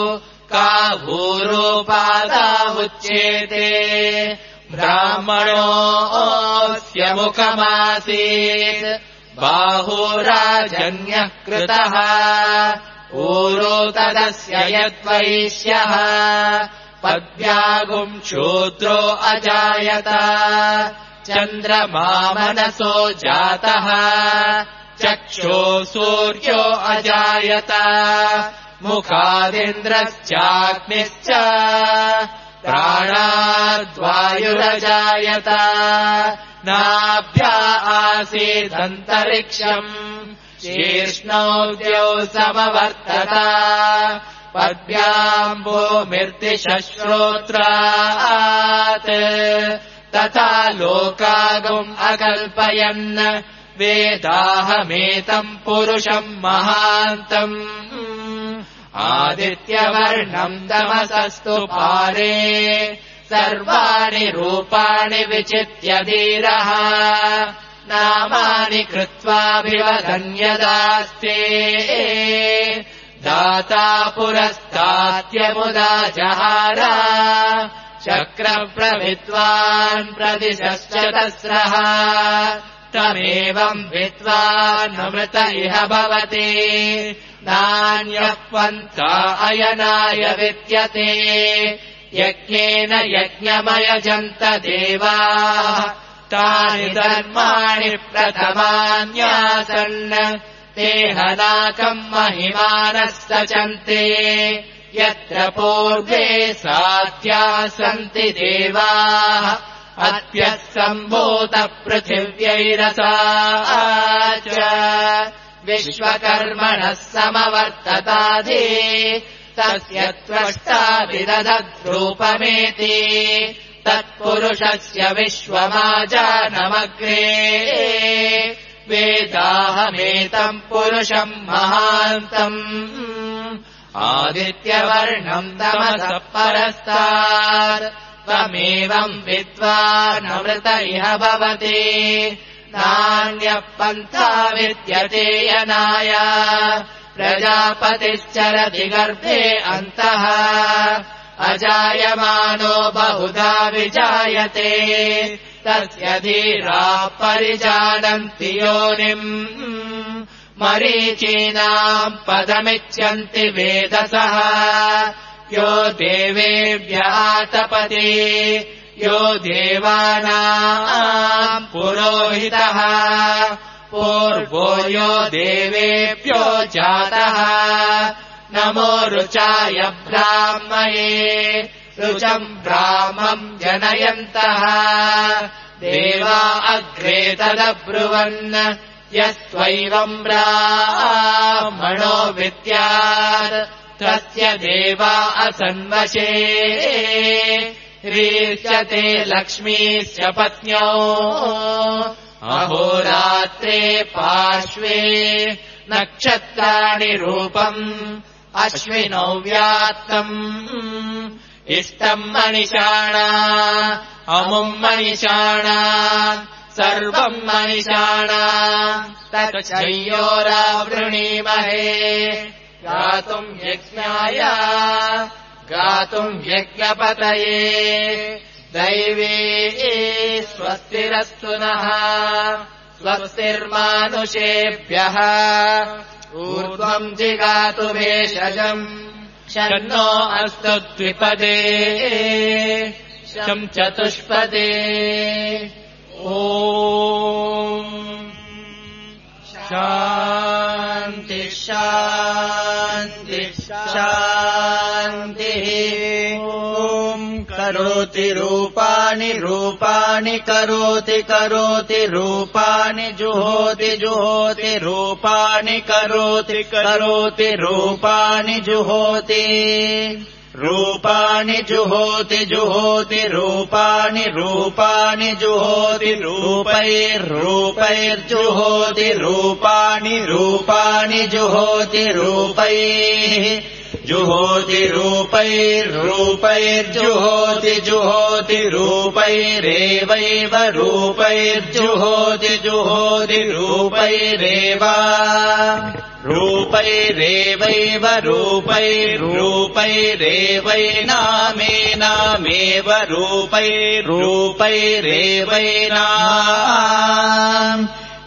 काहूरोपादावुच्येते ब्राह्मणोऽस्य मुखमासीत् बाहुराजन्यः कृतः ऊरो तदस्य यद्वैश्यः पद्भ्यागुम् शूद्रो अजायत चन्द्रमा मनसो जातः चक्षो सूर्यो अजायत मुखादिन्द्रश्चाग्निश्च प्राणाद्वायुरजायत नाभ्या आसीदन्तरिक्षम् शीर्ष्णौ समवर्तत पद्भ्याम् भूमिर्दिशश्रोत्रात् तथा लोकागुम् अकल्पयन् वेदाहमेतम् पुरुषम् महान्तम् आदित्यवर्णम् तमसस्तु पारे सर्वाणि रूपाणि विचित्य धीरः नामानि कृत्वाभिवदन्यदास्ते दाता पुरस्तात्यमुदा जहार चक्रप्रविद्वान् प्रदिशश्च तस्रः तमेवम् विद्वानमृत इह भवति नान्यः पन्था अयनाय विद्यते यज्ञेन यज्ञमयजन्त देवाः तानि धर्माणि प्रथमान्यासन् ते हनाकम् महिमानः सचन्ते यत्र पूर्वे साध्याः सन्ति देवाः अद्यः सम्भूतपृथिव्यैरसा च विश्वकर्मणः समवर्तताधि तस्य त्वष्टा विदधद्रूपमेति तत्पुरुषस्य विश्वमाजानमग्रे वेदाहमेतम् पुरुषम् महान्तम् आदित्यवर्णम् तमसः परस्तात् तमेवम् विद्वानमृत इह भवति नान्यः पन्था विद्यते यनाय प्रजापतिश्चरति गर्भे अन्तः अजायमानो बहुधा विजायते तस्य धीराः परिजानन्ति योनिम् मरीचीनाम् पदमिच्छन्ति वेदसः यो देवेभ्यः तपति यो देवानाम् पुरोहितः पूर्वो यो देवेभ्यो जातः नमो रुचाय ब्राह्मये रुचम् ब्राह्मम् जनयन्तः देवा अग्रे तदब्रुवन् यस्त्वैवम् ब्राह्मणो विद्यात् तस्य देवा असन्वशे ह्रीष्यते लक्ष्मीश्च पत्न्यौ अहोरात्रे पार्श्वे नक्षत्राणि रूपम् अश्विनौ व्यात्तम् इष्टम् मनिषाणा अमुम् मनिषाणा सर्वम् मनिषाणा तच्चयोरावृणीमहे गातुम् यज्ञाय गातुम् यज्ञपतये दैवे स्वस्तिरस्तु नः स्वस्तिर्मानुषेभ्यः ऊर्ध्वम् जिगातु भेषजम् शन्नो अस्तु द्विपदे शम् चतुष्पदे ॐ शान्ति शान्ति शान्तिः ॐ करोति रूपाणि रूपाणि करोति करोति रूपाणि जुहोति जुहोति रूपाणि करोति करोति रूपाणि जुहोति रूपाणि जुहोति जुहोति रूपाणि रूपाणि जुहोति रूपैर्रूपैर्जुहोति रूपाणि रूपाणि जुहोति रूपैः जुहोति रूपैर्रूपैर्जुहोति जुहोति रूपैरेवैव रूपैर्जुहोति जुहोति रूपैरेव रूपैरेवैव रूपैरूपैरेवैनामेनामेव रूपैरूपैरेवैनाम्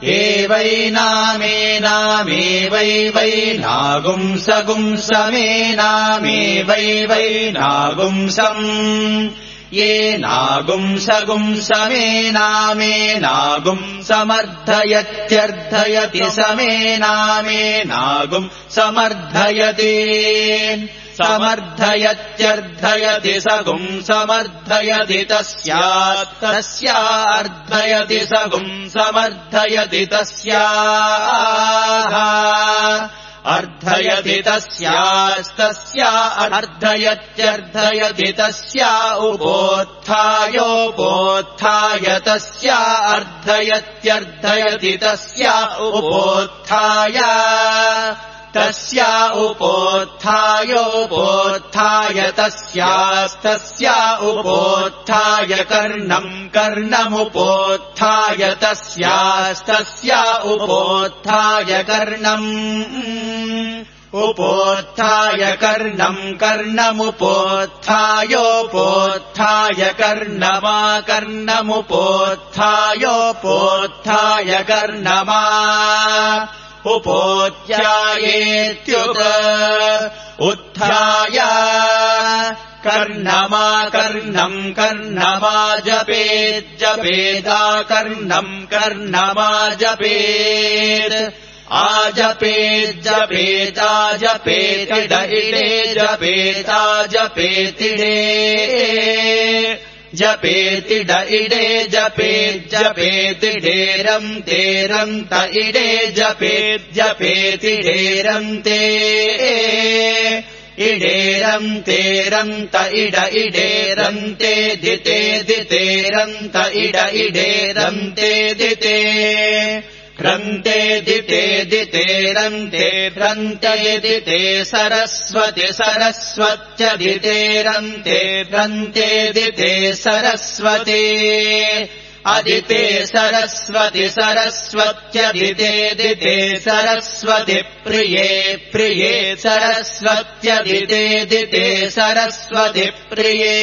एवैनामेनामेवैवैनागुंसगुंसमेनामेवैवैनागुंसम् येनागुंसगुंसमेनामेनागुंसमर्थयत्यर्थयति समेनामेनागुं समर्थयति समर्थयत्यर्थयति सगुं समर्थयति तस्यास्तस्यार्थयति सगुं समर्थयति तस्याः अर्थयति तस्यास्तस्या अर्थयत्यर्थयति तस्या उपोत्थायोपोत्थाय तस्या अर्थयत्यर्थयति तस्या उपोत्थाय तस्या उपोत्थायोपोत्थाय तस्यास्तस्या उपोत्थाय कर्णम् कर्णमुपोत्थाय तस्यास्तस्या उपोत्थाय कर्णम् उपोत्थाय कर्णम् कर्णमुपोत्थायोपोत्थाय कर्णमा कर्णमुपोत्थायोपोत्थाय कर्णमा उपोत्यायेत्युत उत्थाय कर्णमा कर्णम् कर्णमा जपेज्जपेदा कर्णम् कर्णमा जपेत् आजपेज्जपेदा जपेतिड इडे जपेता जपेतिडे जपेतिड इडे जपेज्जपेतिडेरम् तेरम् त इडे जपेज्जपेतिडेरम् ते इडेरम् तेरम् त इड इडेरम् ते दिते दितेरम् त इड इडेरम् ते दिते क्रन्ते दिते दितेरन्ते क्रन्ते दिते सरस्वति सरस्वत्यदितेरन्ते क्रन्ते दिते सरस्वती अदिते सरस्वति सरस्वत्यदिते दिते सरस्वति प्रिये प्रिये सरस्वत्यदिते दिते सरस्वति प्रिये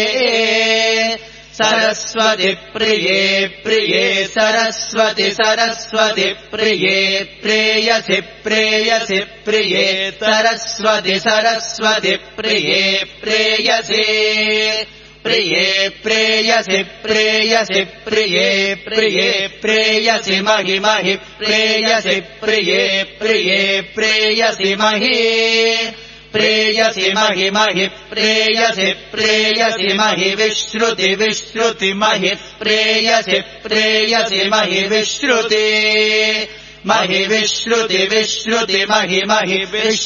सरस्वति प्रिये प्रिये सरस्वति सरस्वति प्रिये प्रेयसि प्रेयसि प्रिये सरस्वति सरस्वति प्रिये प्रेयसि प्रिये प्रेयसि प्रेयसि प्रिये प्रिये प्रेयसि महि महि प्रेयसि प्रिये प्रिये प्रेयसि महि प्रेयसि महि महि प्रेयसि प्रेयसि महि विश्रुति विश्रुति महि प्रेयसि प्रेयसि महि विश्रुति महि विश्रुति विश्रुति महि महि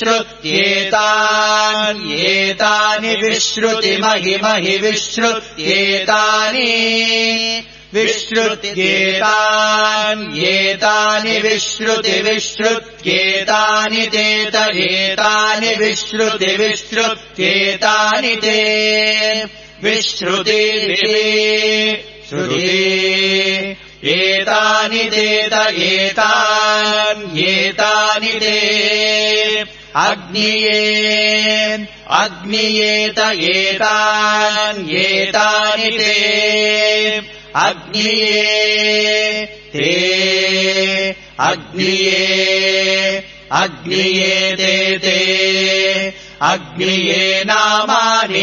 विश्रुत्येतान्येतानि विश्रुति महि महि विश्रुत्येतानि विश्रुत्येतान्येतानि विश्रुति विश्रुत्येतानि तेत एतानि विश्रुति विश्रुत्येतानि ते विश्रुति श्रुति एतानि तेत एतान्येतानि ते अग्निये अग्नियेत एतान्येतानि ते अग्निये ते अग्निये अग्निये ते ते अग्निये नामानि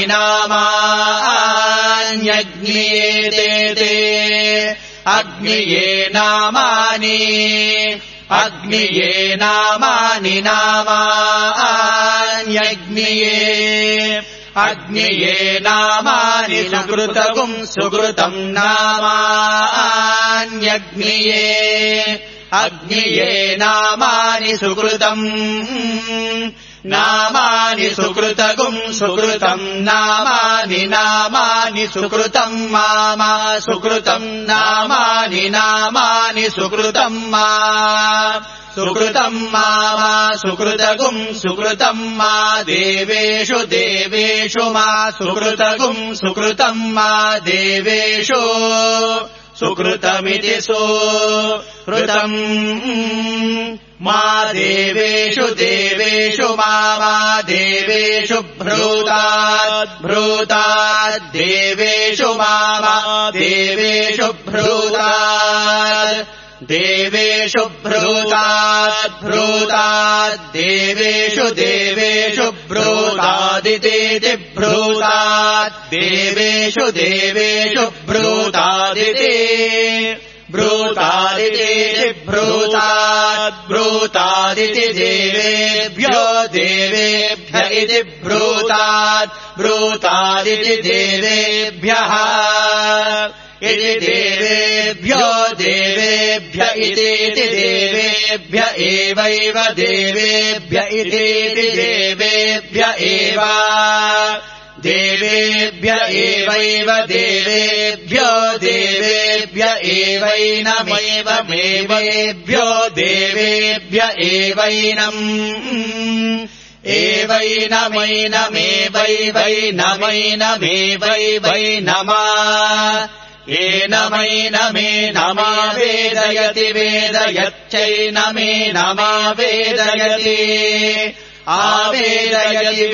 नामान्यग्निये ते ते अग्निये नामानि अग्निये नामानि नामान्यग्निये अग्निये नामानि सुकृतगुम् सुकृतम् नामान्यग्निये अग्निये नामानि सुकृतम् नामानि सुकृतगुम् सुकृतम् नामानि नामानि सुकृतम् मामा सुकृतम् नामानि नामानि सुकृतम् मा सुकृतम् मामा सुकृतगुम् सुकृतम् मा देवेषु देवेषु मा सुकृतगुम् सुकृतम् मा देवेषु सुकृतमिति सुकृतम् मा देवेषु देवेषु मामा देवेषु भ्रूतात् भ्रूतात् देवेषु मामा देवेषु भ्रूतात् देवेषु भ्रूतात् भ्रूतात् देवेषु देवेषु भ्रूतादिति भ्रूतात् देवेषु देवेषु भ्रूतादिति भ्रूतादिति भ्रूतात् भ्रूतादिति देवेभ्यो देवेभ्य इति भ्रूतात् भ्रूतादिति देवेभ्यः इति देवेभ्यो देवेभ्य इति देवेभ्य एवैव देवेभ्य इति देवेभ्य एव देवेभ्य एवैव देवेभ्यो देवेभ्य एवैनमेवमेवेभ्यो देवेभ्य एवैनम् एवैनमैनमेवैवैनमैनमेवैवैनमा एनमैनमे नमा वेदयति वेदयच्चैनमे नमा वेदयति आवेदयति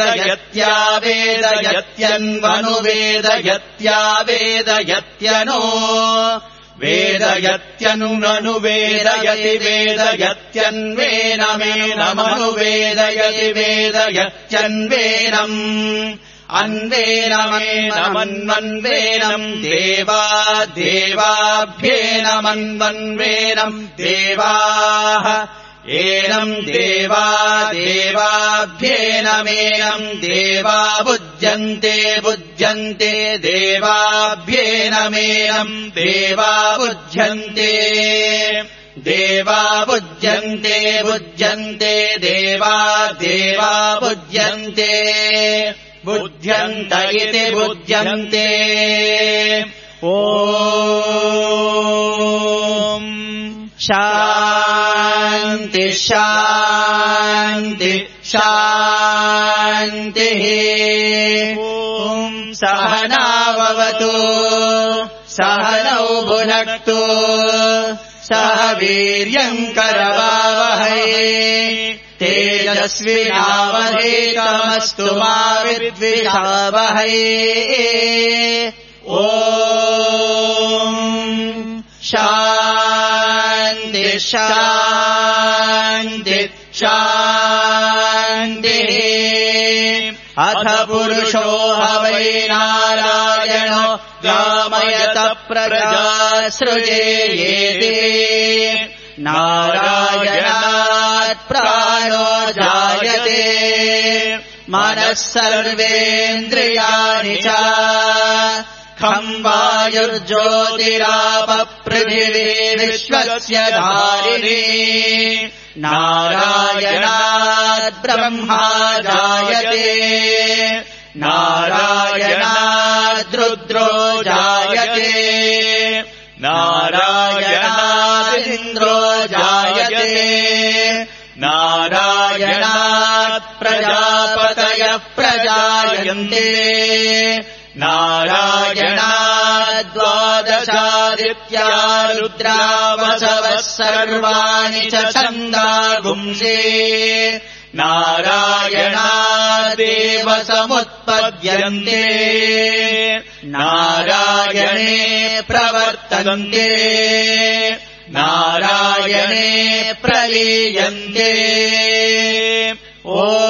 वेदयत्यावेदयत्यन्वनु वेदयत्यावेदयत्यनो वेदयत्यनुननु वेदयति वेदयत्यन्वेनमेनमनु वेदयति वेदयत्यन्वेनम् अन्वेनमेनमन्वन्वेनम् देवा देवाभ्येनमन्वन्वेनम् देवाः एनम् देवा देवाभ्येनमेनम् देवा बुध्यन्ते बुध्यन्ते देवाभ्येनमेनम् देवा बुध्यन्ते देवा बुध्यन्ते बुध्यन्ते देवा देवा बुध्यन्ते बुध्यन्त इति बुध्यन्ते ॐ शान्ति शान्ति शान्तिः ॐ सहनाववतु सहनौ भुनक्तु सह वीर्यम् करवावहै तेजस्विनावधीतमस्तु मा विद्विषावहै ॐ शान्ति शान्ति शान्तिः अथ पुरुषो ह वै नारायणो गामयत प्रजा सृजेयेति नारायणात् प्राणो जायते मनः सर्वेन्द्रियाणि च खम् वायुर्ज्योतिरापपृथिवी विश्वस्य धारिणी नारायणात् ब्रह्मा जायते नारायणात् रुद्रो जायते नारायणादिन्द्रो जायते नारायणात् प्रजापतयः प्रजायन्ते नारायणाद्वादशादित्या रुद्रावसवः सर्वाणि च छन्दागुंसि नारायणादेव समुत्पद्यन्ते नारायणे प्रवर्तन्ते नारायणे प्रलीयन्ते ॐ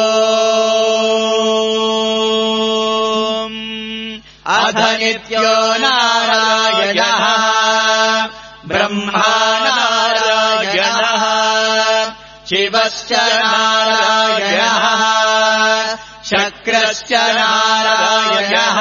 अथ नित्यो नारायणः ब्रह्मा नारायणः शिवश्च नारायणः शक्रश्च नारायणः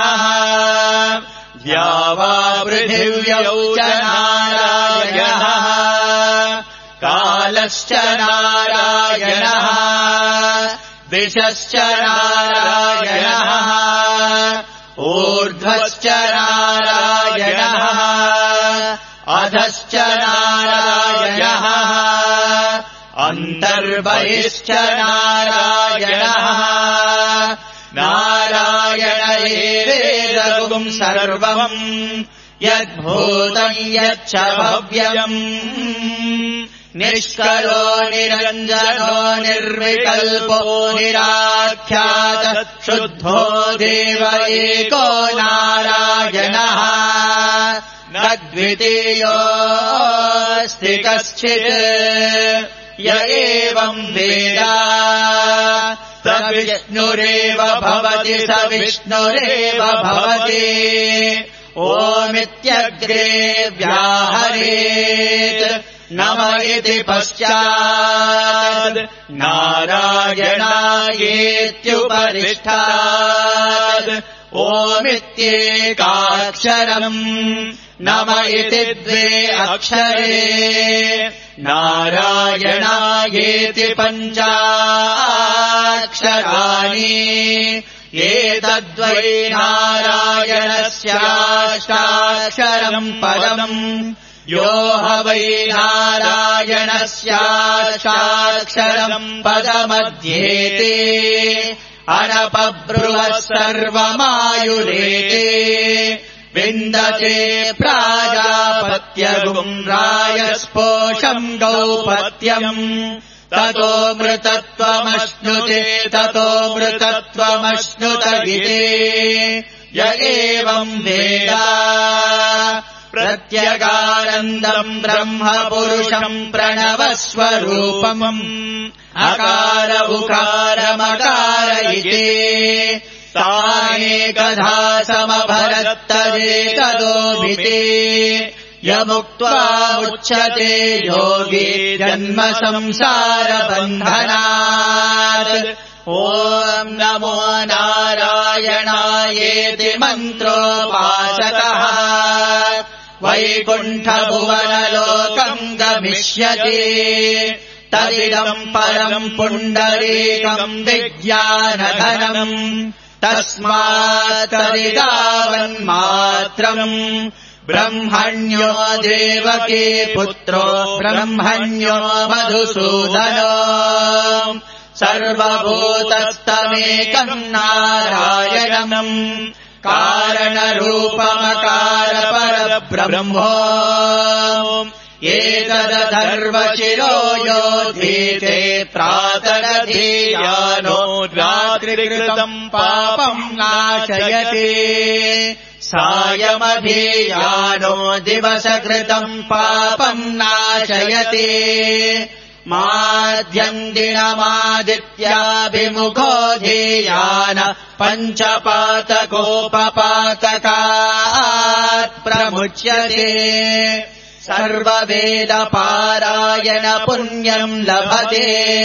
द्यावा पृथिव्यौ च नारायणः कालश्च नारायणः विशश्च नारायणः ऊर्ध्वश्च नारायणः अधश्च नारायणः अन्तर्बहिश्च नारायणः नारायण एवेदगुं सर्वम् यद्भूतम् यच्च भव्यम् निष्कलो निरञ्जनो निर्विकल्पो निराख्यात शुद्धो देव एको नारायणः न द्वितीयोऽस्ति कश्चित् य एवम् वेद स विष्णुरेव भवति स विष्णुरेव भवति ओमित्यग्रे व्याहरेत् नम इति पश्चात् नारायणायेत्युपरिष्ठात् ओमित्येकाक्षरम् नम इति द्वे अक्षरे नारायणायेति पञ्चाक्षराणि एतद्वै नारायणस्याष्टाक्षरम् पदम् यो ह वै नारायणस्याष्टाक्षरम् पदमध्येते अनपब्रुवः सर्वमायुरेते विन्दते प्राजापत्यगुम् रायस्पोषम् गौपत्यम् ततो मृतत्वमश्नुते ततो मृतत्वमश्नुत गिते य एवम् वेद प्रत्यगानन्दम् ब्रह्म पुरुषम् प्रणवस्वरूपम् अकार उकारमकार इति तानेकधा समभरत्तदेतदोभिते यमुक्त्वा उच्यते योगी जन्म संसारबन्धनात् ॐ नमो नारायणायेति मन्त्रोपासकः वैकुण्ठभुवनलोकम् गमिष्यति तदिदम् परम् पुण्डरीकम् विज्ञानघनम् तस्मात् तदिदावन्मात्रम् ब्रह्मण्यो देवकी पुत्रो ब्रह्मण्यो मधुसूदनो सर्वभूतस्तमेकम् नारायणम् कारणरूपमकारपरब्रह्मो एतदथर्वशिरो योधीते प्रातरधीयानो रात्रिकृतम् पापम् नाशयति सायमधीयानो दिवसकृतम् पापम् नाशयति माध्यन्दिनमादित्याभिमुखो धीयान पञ्चपातकोपपातकात् प्रमुच्यते सर्ववेदपारायण पुण्यम् लभते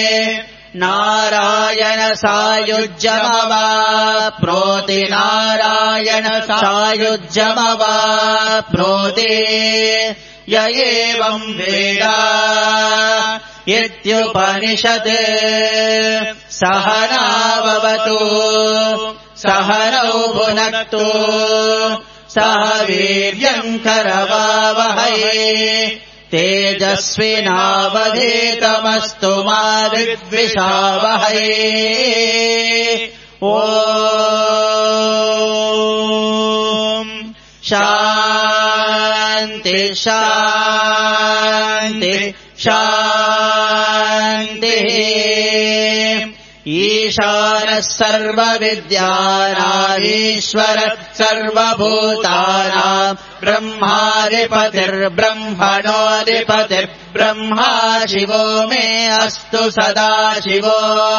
नारायण सायुज्यमवाप्नोति नारायण सायुज्यमवाप्नोति य एवम् वेद इत्युपनिषत् सहनाववतु सहनौ भुनक्तु सह वीर्यम् करवावहै तेजस्विनावधीतमस्तु मा विद्विषावहै ॐ शान्ति शान्ति शान्तिः ईशानः सर्वविद्यानामीश्वरः सर्वभूतानाम् ब्रह्माधिपतिर्ब्रह्मणोऽधिपतिर्ब्रह्मा शिवो मे अस्तु सदा शिवो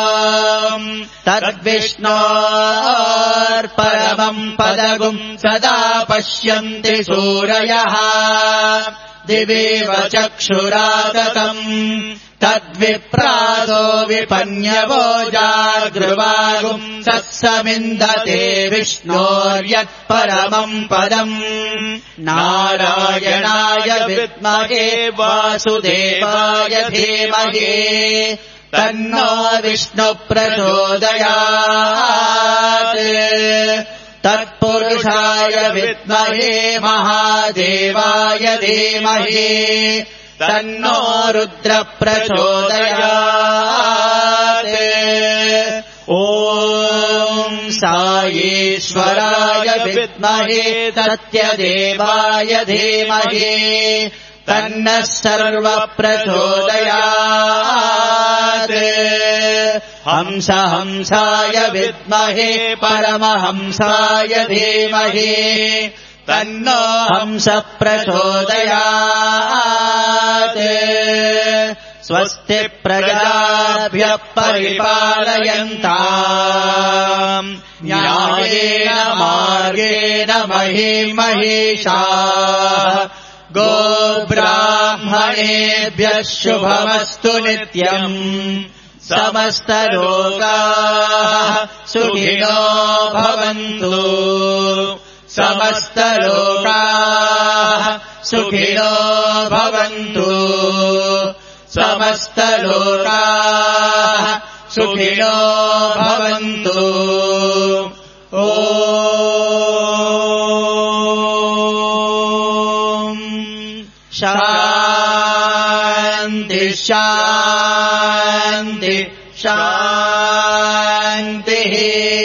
तद्विष्णोर्परमम् पदगुम् सदा पश्यन्ति सूरयः दिवेव चक्षुरागतम् तद्विप्रादो विपन्यवो जागृवागुम् सत्समिन्दते विष्णोर्यत्परमम् पदम् नारायणाय विद्महे वासुदेवाय धीमहि तन्नो विष्णुप्रचोदयात् तत्पुरुषाय विद्महे महादेवाय धीमहि तन्नो रुद्रप्रचोदयात् ॐ साईश्वराय विद्महे सत्यदेवाय धीमहि तन्नः सर्वप्रचोदयात् हंस हंसाय विद्महे परमहंसाय धीमहि तन्नो हंस प्रचोदयात् स्वस्ति प्रजाभ्यः परिपालयन्ताम् न्यायेन मार्गेण महीं महिषाः गोब्राह्मणेभ्यः शुभमस्तु नित्यम् समस्तलोकाः सुखिनो भवन्तु समस्तलोकाः सुखिनो भवन्तु समस्तलोकाः सुखिनो भवन्तु ॐ शान्ति शान्ति शान्तिः